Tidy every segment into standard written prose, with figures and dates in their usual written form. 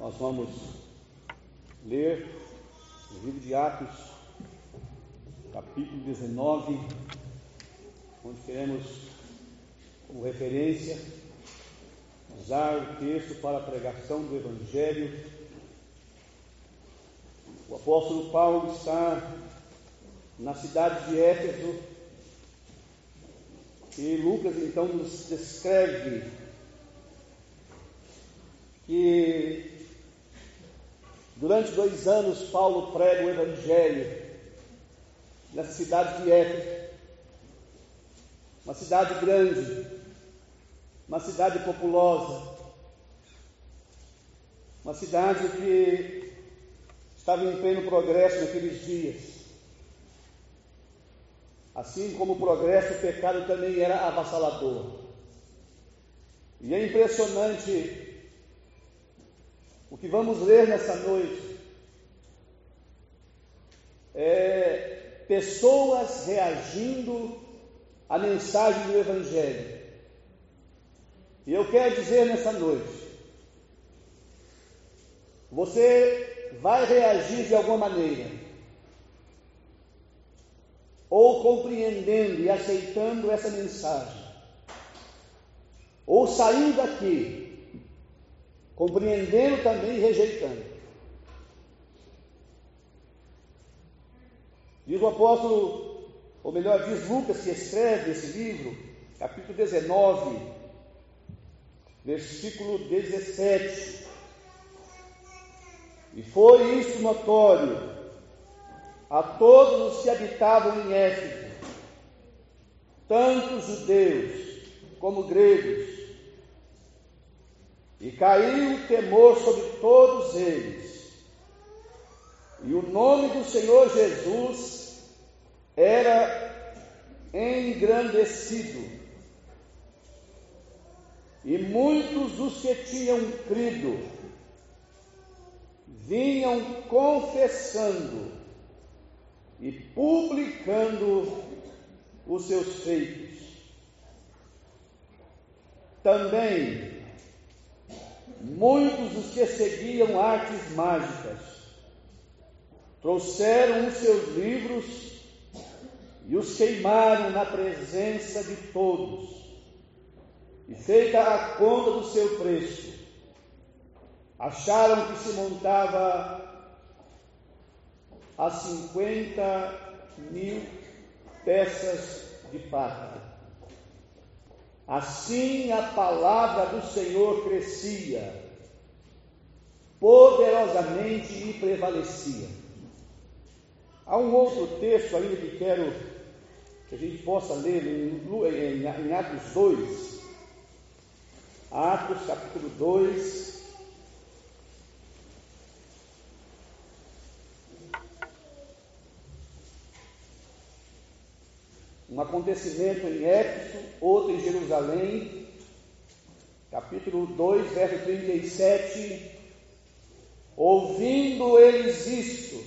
Nós vamos ler o livro de Atos, capítulo 19, onde queremos, como referência, usar o texto para a pregação do Evangelho. O apóstolo Paulo está na cidade de Éfeso e Lucas então nos descreve que durante 2 anos Paulo prega o Evangelho nessa cidade de Éfeso, uma cidade grande, uma cidade populosa, uma cidade que estava em pleno progresso naqueles dias. Assim como o progresso, o pecado também era avassalador. E é impressionante o que vamos ler nessa noite. Pessoas reagindo à mensagem do Evangelho. E eu quero dizer nessa noite, você vai reagir de alguma maneira, ou compreendendo e aceitando essa mensagem, ou saindo daqui compreendendo também e rejeitando. Diz o apóstolo, ou melhor, diz Lucas, que escreve esse livro, capítulo 19, versículo 17. E foi isso notório a todos os que habitavam em Éfeso, tanto judeus como gregos, e caiu o temor sobre todos eles, e o nome do Senhor Jesus era engrandecido, e muitos dos que tinham crido vinham confessando e publicando os seus feitos. Também muitos dos que seguiam artes mágicas trouxeram os seus livros e os queimaram na presença de todos, e feita a conta do seu preço, acharam que se montava a 50.000 peças de prata. Assim a palavra do Senhor crescia poderosamente e prevalecia. Há um outro texto ainda que quero que a gente possa ler em Atos 2. Atos capítulo 2. Um acontecimento em Éfeso, outro em Jerusalém, capítulo 2, verso 37. Ouvindo eles isto,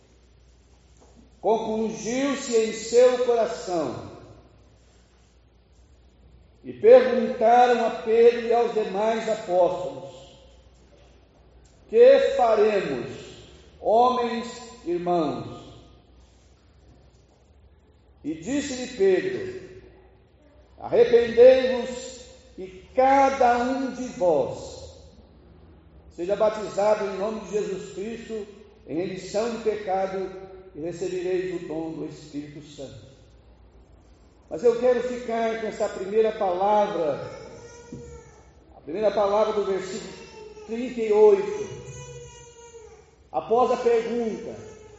compungiu-se em seu coração, e perguntaram a Pedro e aos demais apóstolos: que faremos, homens irmãos? E disse-lhe Pedro: arrependei-vos e cada um de vós seja batizado em nome de Jesus Cristo em remissão de pecado, e recebereis o dom do Espírito Santo. Mas eu quero ficar com essa primeira palavra, a primeira palavra do versículo 38, após a pergunta.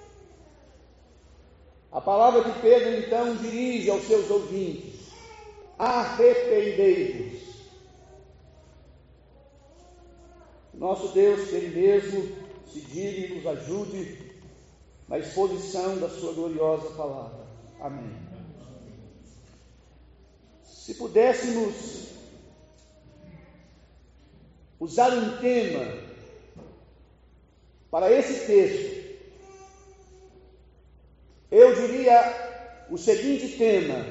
A palavra que Pedro então dirige aos seus ouvintes: arrependei-vos. Nosso Deus, que Ele mesmo se digne e nos ajude na exposição da sua gloriosa palavra. Amém. Se pudéssemos usar um tema para esse texto, eu diria o seguinte tema: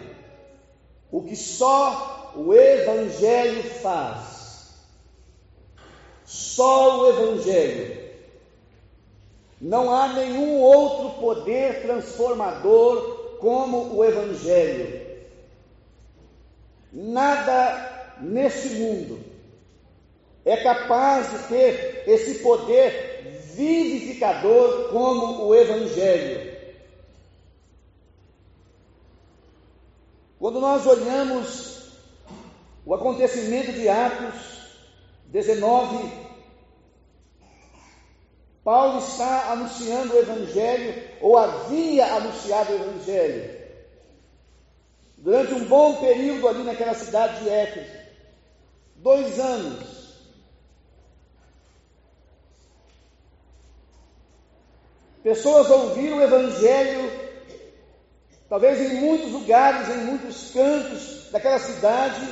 o que só o Evangelho faz. Só o Evangelho. Não há nenhum outro poder transformador como o Evangelho. Nada nesse mundo é capaz de ter esse poder vivificador como o Evangelho. Quando nós olhamos o acontecimento de Atos 19, Paulo está anunciando o Evangelho, ou havia anunciado o Evangelho, durante um bom período ali naquela cidade de Éfeso, 2 anos. Pessoas ouviram o Evangelho, talvez em muitos lugares, em muitos cantos daquela cidade,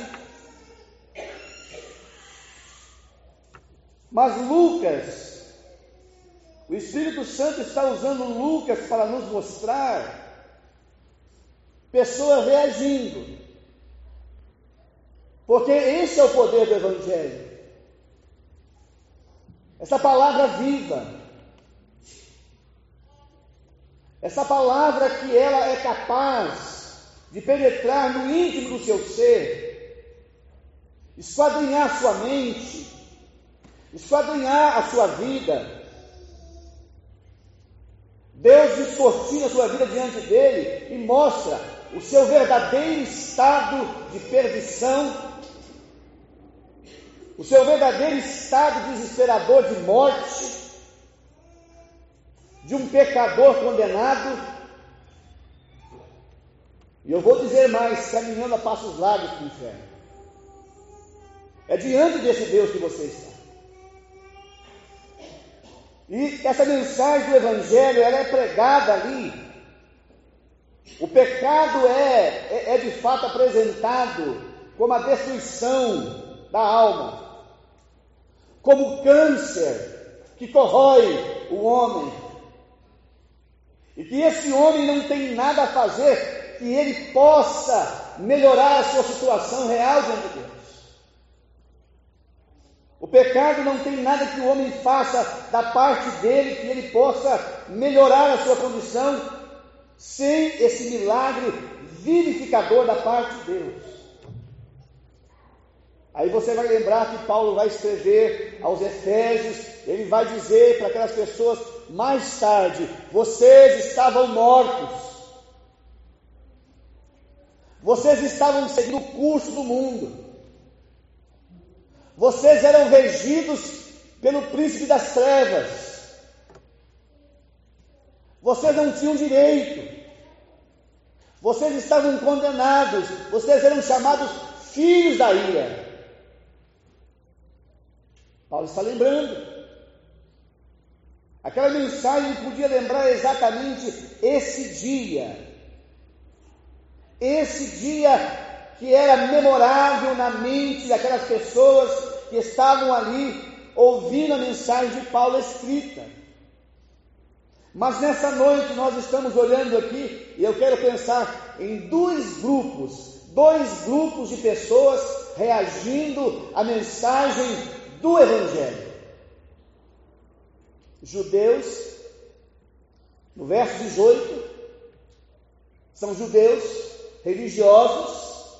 mas Lucas, o Espírito Santo está usando Lucas para nos mostrar pessoas reagindo, porque esse é o poder do Evangelho, essa palavra viva, essa palavra que ela é capaz de penetrar no íntimo do seu ser, esquadrinhar sua mente, esquadrinhar a sua vida. Deus descortina a sua vida diante dele e mostra o seu verdadeiro estado de perdição, o seu verdadeiro estado desesperador de morte, de um pecador condenado. E eu vou dizer mais, caminhando a passos largos para o inferno. É diante desse Deus que você está. E essa mensagem do Evangelho, ela é pregada ali. O pecado é de fato apresentado como a destruição da alma, como câncer que corrói o homem, e que esse homem não tem nada a fazer que ele possa melhorar a sua situação real diante de Deus. O pecado não tem nada que o homem faça da parte dele que ele possa melhorar a sua condição sem esse milagre vivificador da parte de Deus. Aí você vai lembrar que Paulo vai escrever aos Efésios, ele vai dizer para aquelas pessoas mais tarde: vocês estavam mortos, vocês estavam seguindo o curso do mundo, vocês eram regidos pelo príncipe das trevas, vocês não tinham direito, vocês estavam condenados, vocês eram chamados filhos da ira. Paulo está lembrando. Aquela mensagem podia lembrar exatamente esse dia que era memorável na mente daquelas pessoas que estavam ali ouvindo a mensagem de Paulo escrita. Mas nessa noite nós estamos olhando aqui e eu quero pensar em dois grupos de pessoas reagindo à mensagem do Evangelho. Judeus, no verso 18, são judeus religiosos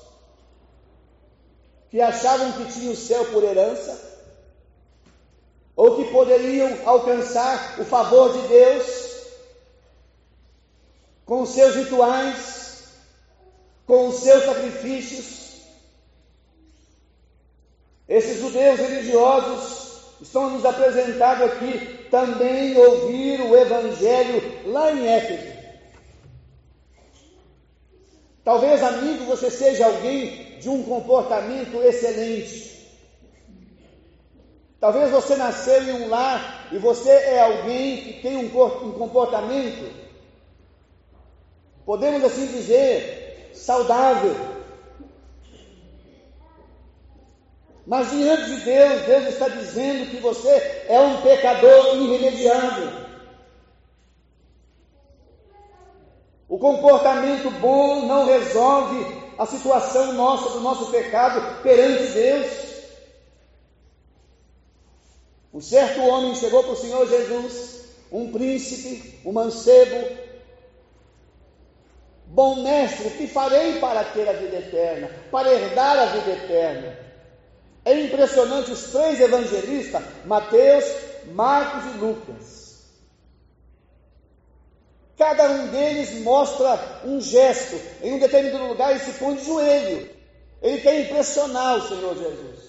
que achavam que tinham o céu por herança, ou que poderiam alcançar o favor de Deus com os seus rituais, com os seus sacrifícios. Esses judeus religiosos estão nos apresentados aqui, também ouviram o Evangelho lá em Éfeso. Talvez, amigo, você seja alguém de um comportamento excelente. Talvez você nasceu em um lar e você é alguém que tem um comportamento, podemos assim dizer, saudável. Mas diante de Deus, Deus está dizendo que você é um pecador irremediável. O comportamento bom não resolve a situação nossa, do nosso pecado perante Deus. Um certo homem chegou para o Senhor Jesus, um príncipe, um mancebo: bom mestre, o que farei para ter a vida eterna, para herdar a vida eterna? É impressionante, os 3 evangelistas, Mateus, Marcos e Lucas, cada um deles mostra um gesto. Em um determinado lugar ele se põe de joelho, ele quer impressionar o Senhor Jesus.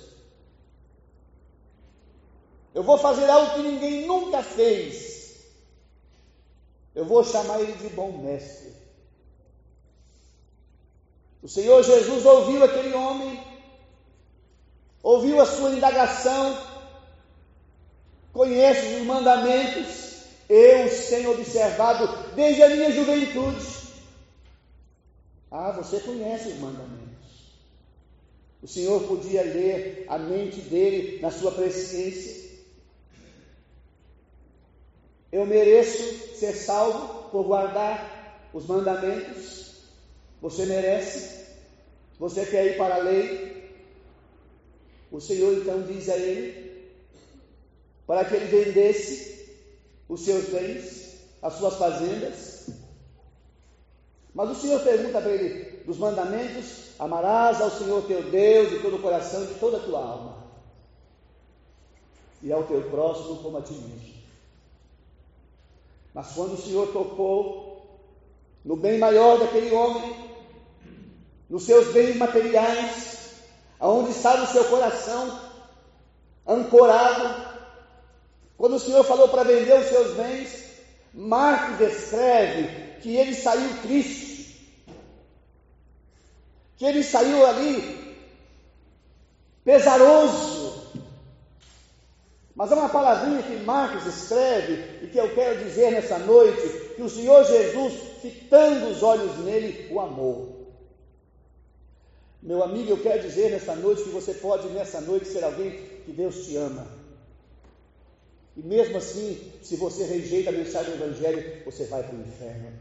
Eu vou fazer algo que ninguém nunca fez, eu vou chamar ele de bom mestre. O Senhor Jesus ouviu aquele homem, ouviu a sua indagação, conhece os mandamentos. Eu os tenho observado desde a minha juventude. Ah, você conhece os mandamentos. O Senhor podia ler a mente dele na sua presciência. Eu mereço ser salvo por guardar os mandamentos? Você merece? Você quer ir para a lei? O Senhor então diz a ele, para que ele vendesse os seus bens, as suas fazendas. Mas o Senhor pergunta para ele, dos mandamentos: amarás ao Senhor teu Deus de todo o coração e de toda a tua alma, e ao teu próximo como a ti mesmo. Mas quando o Senhor tocou no bem maior daquele homem, nos seus bens materiais, aonde estava o seu coração ancorado, quando o Senhor falou para vender os seus bens, Marcos escreve que ele saiu triste, que ele saiu ali pesaroso. Mas há uma palavrinha que Marcos escreve e que eu quero dizer nessa noite, que o Senhor Jesus, fitando os olhos nele, o amou. Meu amigo, eu quero dizer nessa noite que você pode nessa noite ser alguém que Deus te ama. E mesmo assim, se você rejeita a mensagem do Evangelho, você vai para o inferno.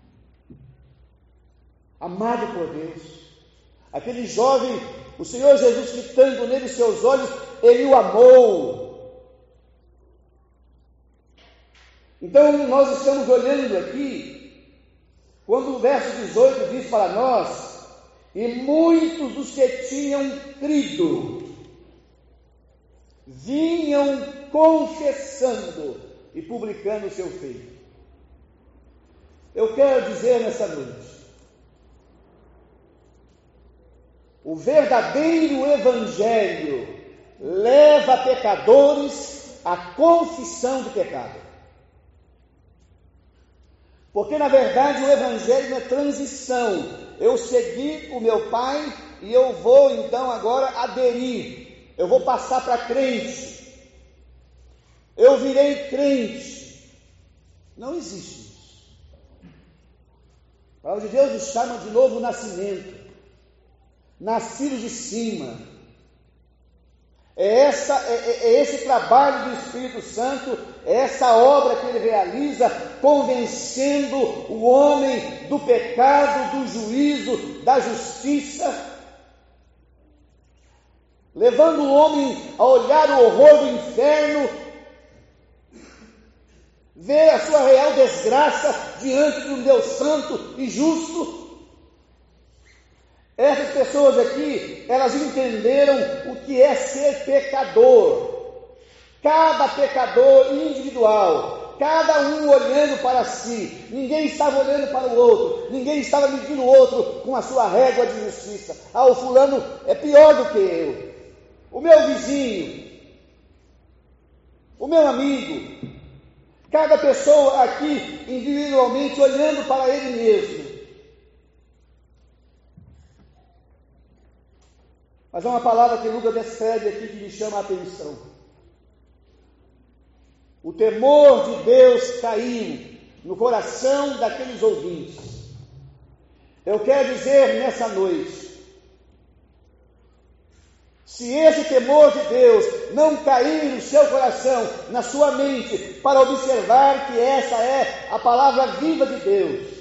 Amado por Deus, aquele jovem, o Senhor Jesus fitando nele os seus olhos, ele o amou. Então nós estamos olhando aqui, quando o verso 18 diz para nós: e muitos dos que tinham crido vinham confessando e publicando o seu feito. Eu quero dizer nessa noite, o verdadeiro Evangelho leva pecadores à confissão de pecado. Porque na verdade o Evangelho é transição. Eu segui o meu pai e eu vou então agora aderir. Eu vou passar para crente. Eu virei crente. Não existe isso. A palavra de Deus nos chama de novo nascimento. Nascidos de cima. É esse trabalho do Espírito Santo, é essa obra que ele realiza, convencendo o homem do pecado, do juízo, da justiça, levando o homem a olhar o horror do inferno, ver a sua real desgraça diante de um Deus santo e justo. Essas pessoas aqui, elas entenderam o que é ser pecador. Cada pecador individual, cada um olhando para si. Ninguém estava olhando para o outro, ninguém estava medindo o outro com a sua régua de justiça. Ah, o fulano é pior do que eu. O meu vizinho, o meu amigo. Cada pessoa aqui, individualmente, olhando para ele mesmo. Mas há uma palavra que Lucas descreve aqui que me chama a atenção. O temor de Deus caiu no coração daqueles ouvintes. Eu quero dizer nessa noite, se esse temor de Deus não cair no seu coração, na sua mente, para observar que essa é a palavra viva de Deus,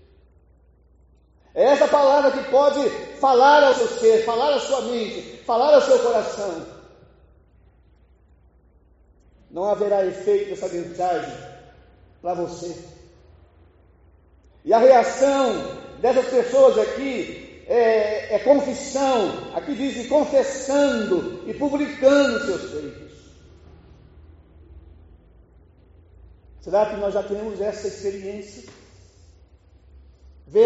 é essa palavra que pode falar ao seu ser, falar à sua mente, falar ao seu coração. não haverá efeito dessa mensagem para você. E a reação dessas pessoas aqui é confissão. Aqui diz confessando e publicando seus feitos. Será que nós já temos essa experiência? Ver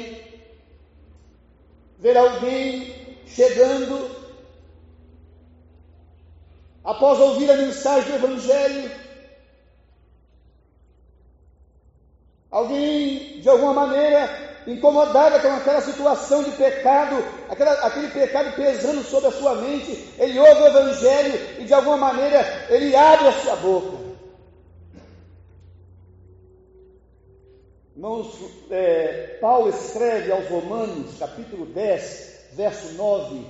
alguém chegando após ouvir a mensagem do Evangelho, alguém de alguma maneira incomodado com aquela situação de pecado, aquele pecado pesando sobre a sua mente, ele ouve o Evangelho e de alguma maneira ele abre a sua boca. Irmãos, Paulo escreve aos Romanos, capítulo 10, verso 9,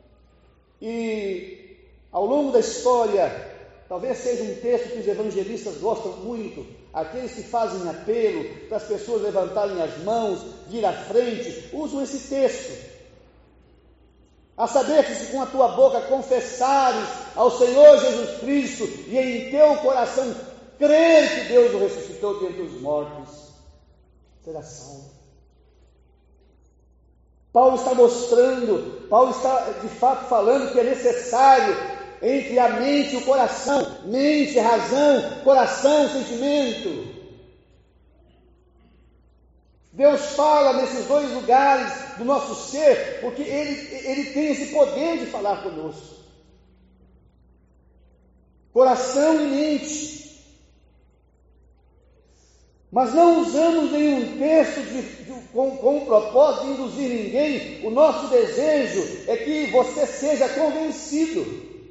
e ao longo da história, talvez seja um texto que os evangelistas gostam muito, aqueles que fazem apelo para as pessoas levantarem as mãos, vir à frente, usam esse texto. A saber que se com a tua boca confessares ao Senhor Jesus Cristo e em teu coração crer que Deus o ressuscitou dentre os mortos, será salvo. Paulo está de fato falando que é necessário entre a mente e o coração, mente, razão, coração, sentimento. Deus fala nesses dois lugares do nosso ser, porque Ele tem esse poder de falar conosco. Coração e mente. Mas não usamos nenhum texto com o propósito de induzir ninguém. O nosso desejo é que você seja convencido.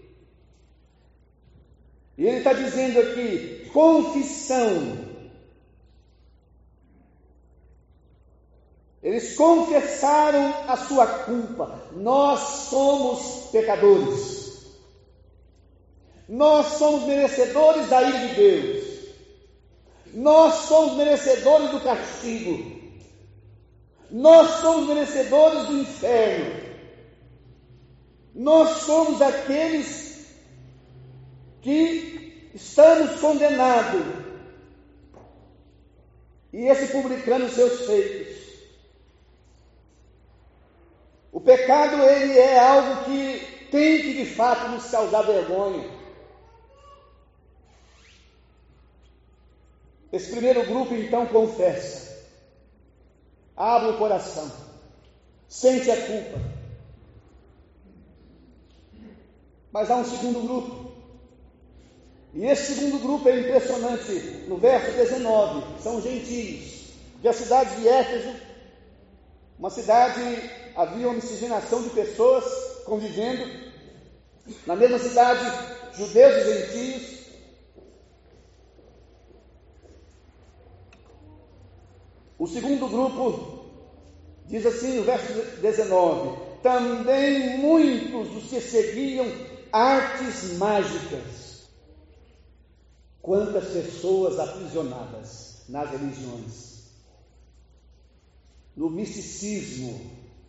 E ele está dizendo aqui, confissão. Eles confessaram a sua culpa. Nós somos pecadores. Nós somos merecedores da ira de Deus. Nós somos merecedores do castigo. Nós somos merecedores do inferno. Nós somos aqueles que estamos condenados. E esse publicando seus feitos. O pecado, ele é algo que tem que de fato nos causar vergonha. Esse primeiro grupo então confessa, abre o coração, sente a culpa. Mas há um segundo grupo, e esse segundo grupo é impressionante. No verso 19, são gentios, de a cidade de Éfeso, uma cidade, havia uma miscigenação de pessoas convivendo, na mesma cidade, judeus e gentios. O segundo grupo diz assim no verso 19: também muitos dos que seguiam artes mágicas. Quantas pessoas aprisionadas nas religiões, no misticismo,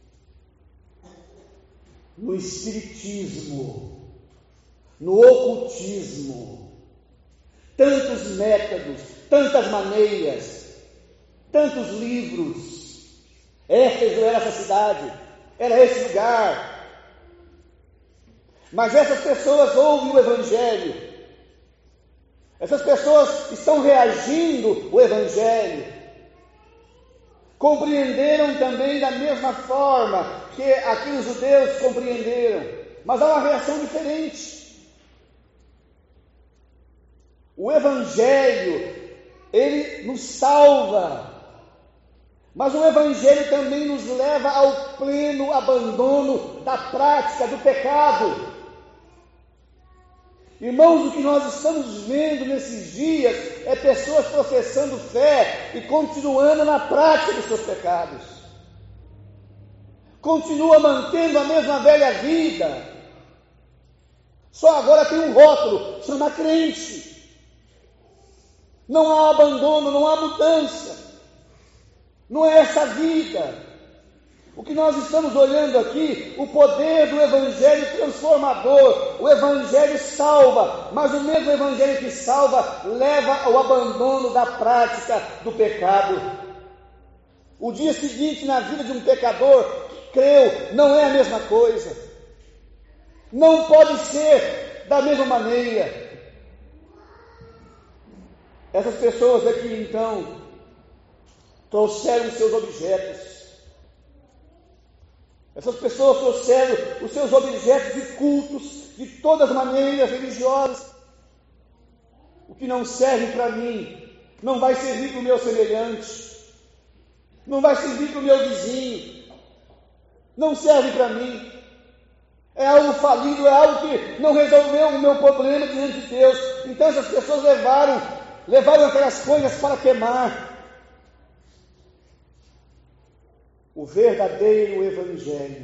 no espiritismo, no ocultismo, tantos métodos, tantas maneiras, tantos livros. Éfeso era essa cidade, era esse lugar. Mas essas pessoas ouvem o Evangelho, essas pessoas estão reagindo ao Evangelho, compreenderam também da mesma forma que aqueles judeus compreenderam, mas há uma reação diferente. O Evangelho, ele nos salva, mas o Evangelho também nos leva ao pleno abandono da prática do pecado. Irmãos, o que nós estamos vendo nesses dias é pessoas professando fé e continuando na prática dos seus pecados. Continua mantendo a mesma velha vida. Só agora tem um rótulo, chama crente. Não há abandono, não há mudança. Não é essa vida. O que nós estamos olhando aqui, o poder do Evangelho transformador. O Evangelho salva, mas o mesmo Evangelho que salva leva ao abandono da prática do pecado. O dia seguinte na vida de um pecador que creu não é a mesma coisa. Não pode ser da mesma maneira. Essas pessoas aqui então trouxeram seus objetos. Essas pessoas trouxeram os seus objetos de cultos, de todas as maneiras religiosas. O que não serve para mim, não vai servir para o meu semelhante, não vai servir para o meu vizinho, não serve para mim. É algo falido, é algo que não resolveu o meu problema diante de Deus. Então essas pessoas levaram aquelas coisas para queimar. O verdadeiro Evangelho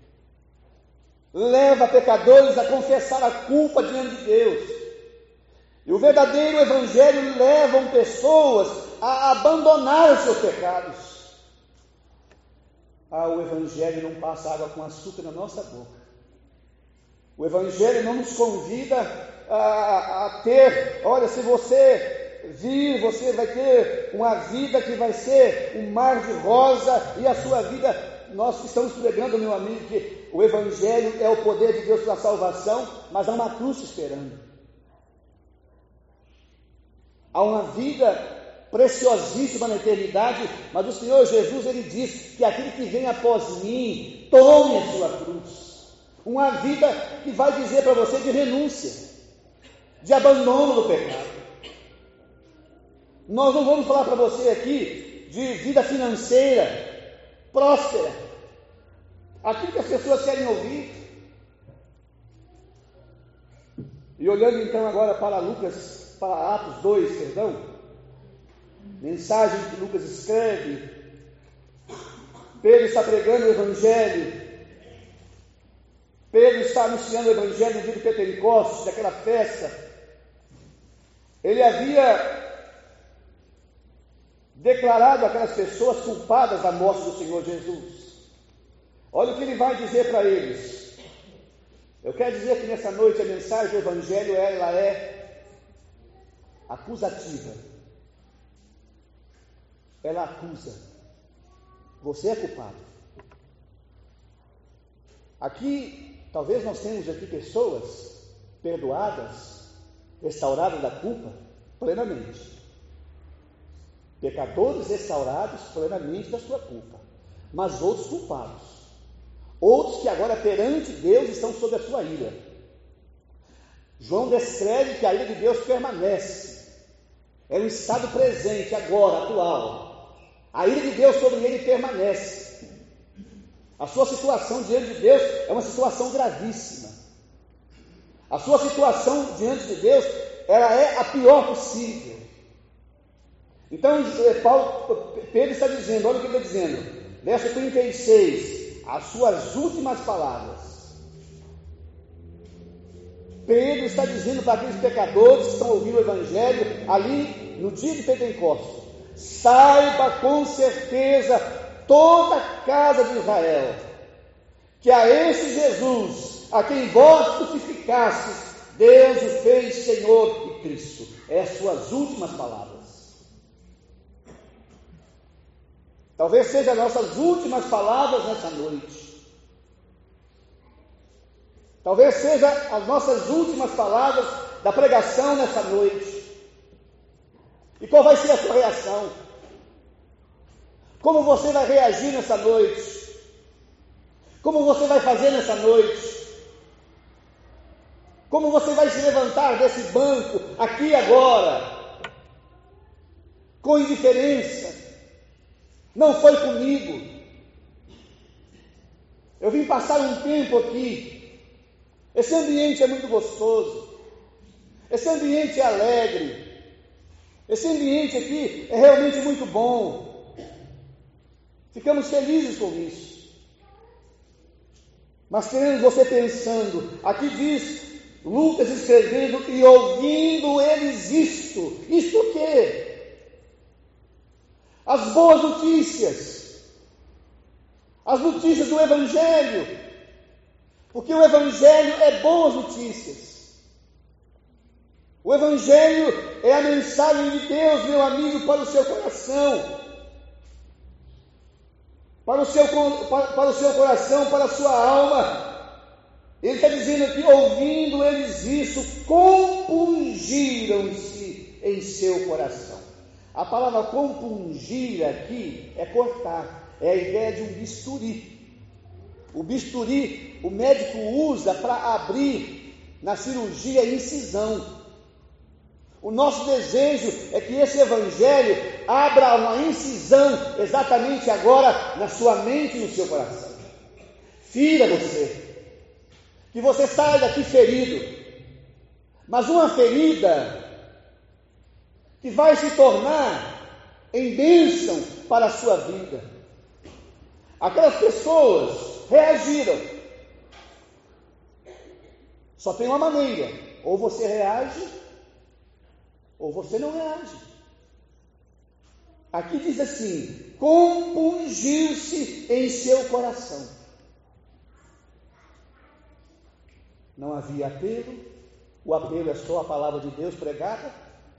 leva pecadores a confessar a culpa diante de Deus. E o verdadeiro Evangelho leva pessoas a abandonar os seus pecados. O Evangelho não passa água com açúcar na nossa boca. O Evangelho não nos convida a ter, olha, se você vir, você vai ter uma vida que vai ser um mar de rosa, e a sua vida, nós que estamos pregando, meu amigo, que o Evangelho é o poder de Deus para a salvação, mas há uma cruz esperando. Há uma vida preciosíssima na eternidade, mas o Senhor Jesus, Ele diz que aquele que vem após mim, tome a sua cruz. Uma vida que vai dizer para você de renúncia, de abandono do pecado. Nós não vamos falar para você aqui de vida financeira, próspera, aquilo que as pessoas querem ouvir. E olhando então agora para Atos 2, mensagem que Lucas escreve, Pedro está pregando o Evangelho, Pedro está anunciando o Evangelho no dia de Pentecostes, daquela festa. Ele havia declarado aquelas pessoas culpadas da morte do Senhor Jesus. Olha o que ele vai dizer para eles. Eu quero dizer que nessa noite a mensagem do Evangelho ela é acusativa. Ela acusa. Você é culpado. Aqui, talvez nós tenhamos aqui pessoas perdoadas, restauradas da culpa plenamente. Pecadores restaurados plenamente da sua culpa, mas outros culpados, outros que agora perante Deus estão sob a sua ira. João descreve que a ira de Deus permanece, é um estado presente agora, atual. A ira de Deus sobre ele permanece. A sua situação diante de Deus é uma situação gravíssima. A sua situação diante de Deus, ela é a pior possível. Então, Pedro está dizendo, olha o que ele está dizendo, verso 36, as suas últimas palavras. Pedro está dizendo para aqueles pecadores que estão ouvindo o Evangelho ali no dia de Pentecostes: saiba com certeza toda a casa de Israel, que a esse Jesus, a quem vós crucificastes, Deus o fez Senhor e Cristo. É as suas últimas palavras. Talvez sejam as nossas últimas palavras nessa noite. Talvez sejam as nossas últimas palavras da pregação nessa noite. E qual vai ser a sua reação? Como você vai reagir nessa noite? Como você vai fazer nessa noite? Como você vai se levantar desse banco, aqui agora, com indiferença? Não foi comigo. Eu vim passar um tempo aqui. Esse ambiente é muito gostoso. Esse ambiente é alegre. Esse ambiente aqui é realmente muito bom. Ficamos felizes com isso. Mas queremos você pensando, aqui diz Lucas escrevendo, e ouvindo eles isto. Isto o quê? As boas notícias. as notícias do Evangelho, porque o Evangelho é boas notícias. O Evangelho é a mensagem de Deus, meu amigo, para o seu coração, para o seu coração, para a sua alma. Ele está dizendo aqui, ouvindo eles isso, compungiram-se em seu coração. A palavra compungir aqui é cortar, é a ideia de um bisturi. O bisturi, o médico usa para abrir na cirurgia a incisão. O nosso desejo é que esse Evangelho abra uma incisão exatamente agora na sua mente e no seu coração. Fira você. Que você saia daqui ferido, mas uma ferida que vai se tornar em bênção para a sua vida. Aquelas pessoas reagiram. Só tem uma maneira: ou você reage, ou você não reage. Aqui diz assim: compungiu-se em seu coração. Não havia apelo, o apelo é só a palavra de Deus pregada.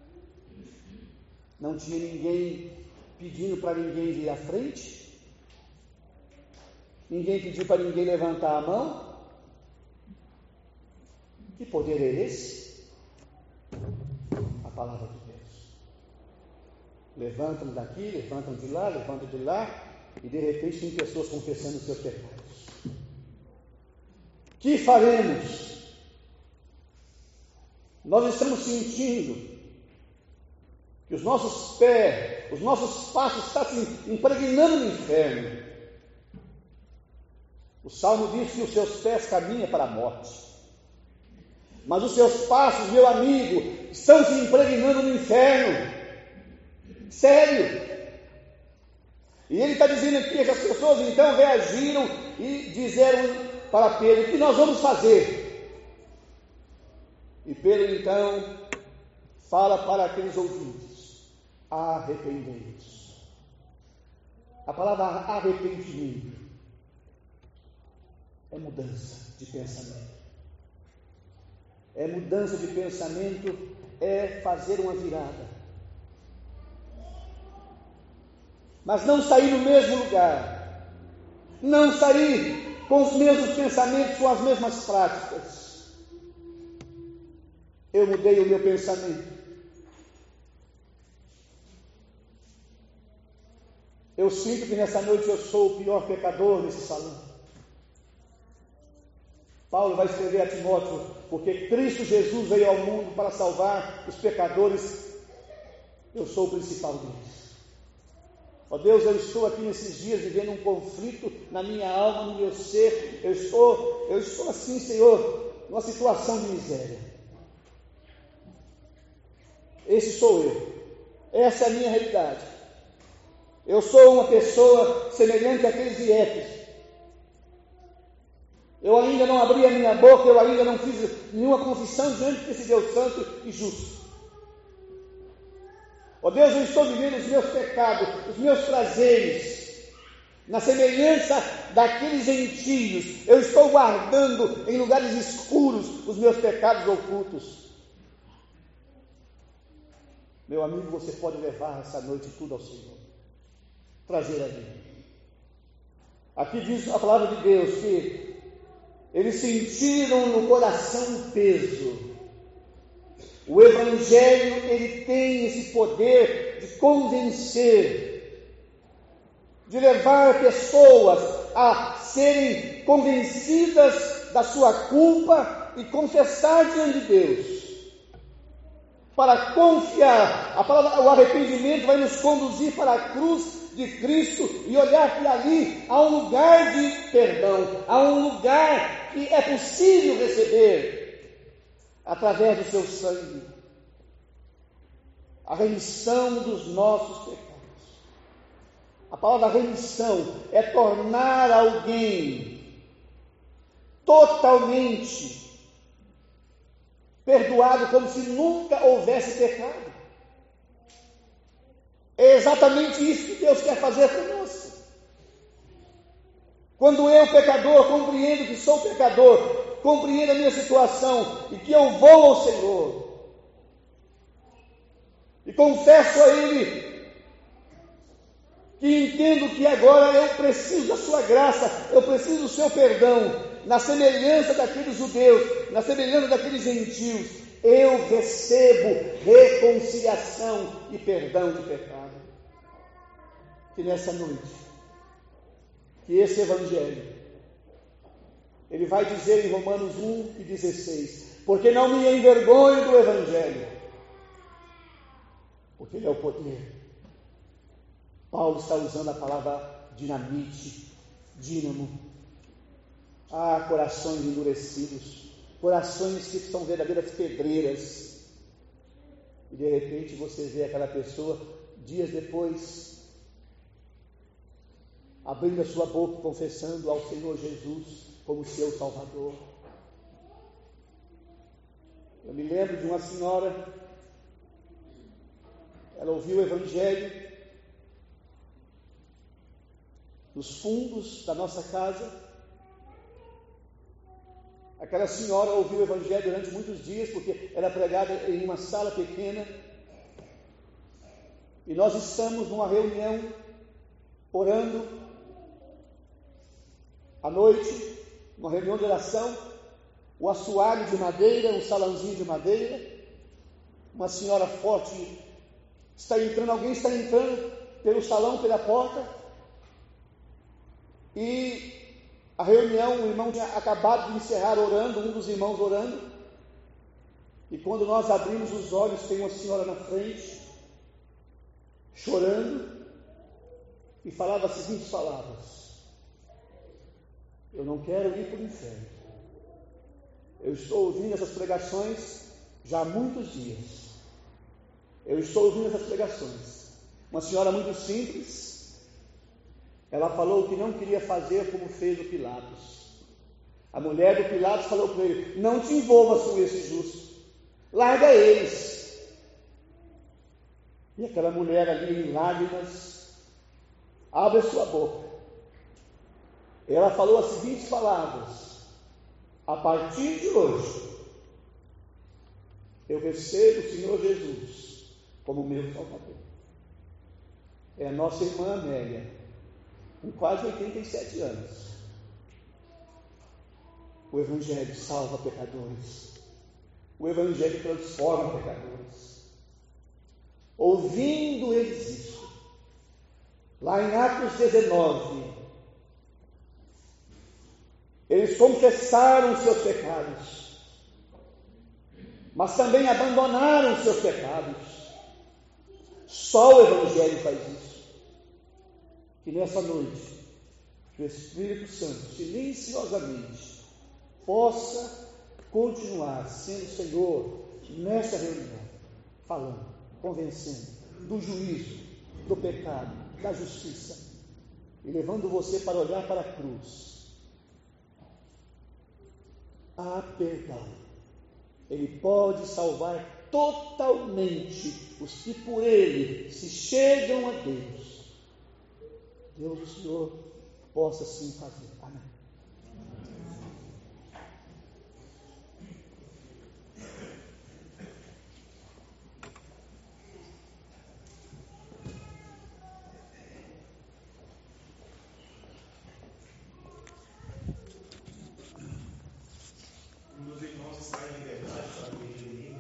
Não tinha ninguém pedindo para ninguém vir à frente. Ninguém pediu para ninguém levantar a mão. Que poder é esse? A palavra de Deus. Levantam daqui, levantam de lá, levantam de lá, e de repente tem pessoas confessando os seus pecados. Que faremos? Nós estamos sentindo que os nossos pés, os nossos passos estão se impregnando no inferno. O Salmo diz que os seus pés caminham para a morte, mas os seus passos, meu amigo, estão se impregnando no inferno. Sério. E ele está dizendo aqui que as pessoas então reagiram e disseram para Pedro: o que nós vamos fazer? E Pedro então fala para aqueles ouvintes: arrependei-vos. A palavra arrependimento é mudança de pensamento. É mudança de pensamento, é fazer uma virada. Mas não sair no mesmo lugar, não sair com os mesmos pensamentos, com as mesmas práticas. Eu mudei o meu pensamento. Eu sinto que nessa noite eu sou o pior pecador nesse salão. Paulo vai escrever a Timóteo: porque Cristo Jesus veio ao mundo para salvar os pecadores, eu sou o principal deles. Ó Deus, eu estou aqui nesses dias vivendo um conflito na minha alma, no meu ser. Eu estou assim, Senhor, numa situação de miséria. Esse sou eu. Essa é a minha realidade. Eu sou uma pessoa semelhante àqueles diéticos. Eu ainda não abri a minha boca, eu ainda não fiz nenhuma confissão diante desse Deus santo e justo. Ó Deus, eu estou vivendo os meus pecados, os meus prazeres, na semelhança daqueles gentios. Eu estou guardando em lugares escuros os meus pecados ocultos. Meu amigo, você pode levar essa noite tudo ao Senhor, trazer a Ele. Aqui diz a palavra de Deus que eles sentiram no coração um peso. O Evangelho, ele tem esse poder de convencer, de levar pessoas a serem convencidas da sua culpa e confessar diante de Deus. Para confiar, o arrependimento vai nos conduzir para a cruz de Cristo e olhar que ali há um lugar de perdão, há um lugar que é possível receber através do seu sangue a remissão dos nossos pecados. A palavra remissão é tornar alguém totalmente perdoado, como se nunca houvesse pecado. É exatamente isso que Deus quer fazer conosco. Quando eu, pecador, compreendo que sou pecador, compreendo a minha situação e que eu vou ao Senhor e confesso a Ele que entendo que agora eu preciso da sua graça, eu preciso do seu perdão, na semelhança daqueles judeus, na semelhança daqueles gentios, eu recebo reconciliação e perdão de pecado. Que nessa noite, que esse Evangelho, ele vai dizer em Romanos 1:16, porque não me envergonho do Evangelho, porque ele é o poder. Paulo está usando a palavra dinamite, dínamo. Corações endurecidos, corações que são verdadeiras pedreiras. E de repente você vê aquela pessoa, dias depois, abrindo a sua boca, confessando ao Senhor Jesus como seu Salvador. Eu me lembro de uma senhora, ela ouviu o Evangelho nos fundos da nossa casa. Aquela senhora ouviu o Evangelho durante muitos dias, porque era pregada em uma sala pequena, e nós estamos numa reunião, orando, à noite, uma reunião de oração, o assoalho de madeira, um salãozinho de madeira, uma senhora forte está entrando, alguém está entrando pelo salão, pela porta, e a reunião, o irmão tinha acabado de encerrar orando, um dos irmãos orando, e quando nós abrimos os olhos, tem uma senhora na frente, chorando, e falava as seguintes palavras: eu não quero ir para o inferno, eu estou ouvindo essas pregações já há muitos dias, eu estou ouvindo essas pregações. Uma senhora muito simples. Ela falou que não queria fazer como fez o Pilatos. A mulher do Pilatos falou para ele: não te envolvas com esse justo, larga eles. E aquela mulher ali em lágrimas, abre a sua boca. Ela falou as seguintes palavras: a partir de hoje, eu recebo o Senhor Jesus como meu Salvador. É a nossa irmã Amélia, com quase 87 anos. O Evangelho salva pecadores. O Evangelho transforma pecadores. Ouvindo eles isso, lá em Atos 19, eles confessaram os seus pecados, mas também abandonaram os seus pecados. Só o Evangelho faz isso. Que nessa noite, que o Espírito Santo, silenciosamente, possa continuar sendo Senhor nessa reunião, falando, convencendo do juízo, do pecado, da justiça, e levando você para olhar para a cruz. Há perdão. Ele pode salvar totalmente os que por Ele se chegam a Deus. Deus, o Senhor, possa assim fazer. Amém.